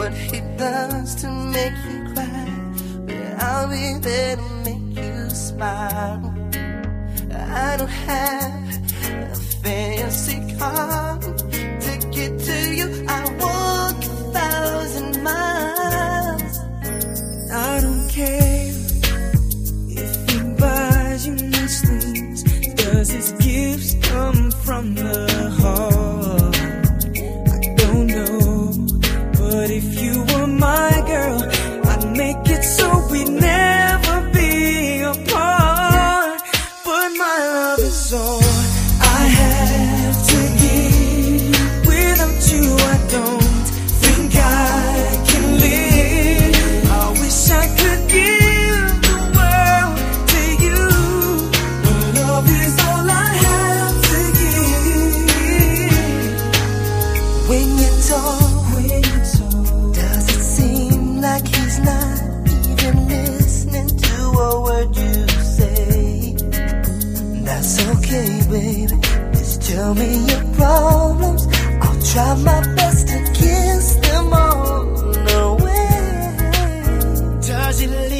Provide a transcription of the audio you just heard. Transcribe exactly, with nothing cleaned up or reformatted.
what he does to make you cry, but I'll be there to make you smile. I don't have a fancy car to get to you. I walk a thousand miles. I don't care if he buys you nice things. Does his gifts come from the heart? I don't know, but if you were my girl, I'd make it so we'd never be apart. But my love is all I have to give. Without you I don't think I can live. I wish I could give the world to you, but love is all I have to give. When you talk, when you talk, does it seem like he's not even listening to a word you say? That's okay, baby. Just tell me your problems. I'll try my best to kiss them all away. Does it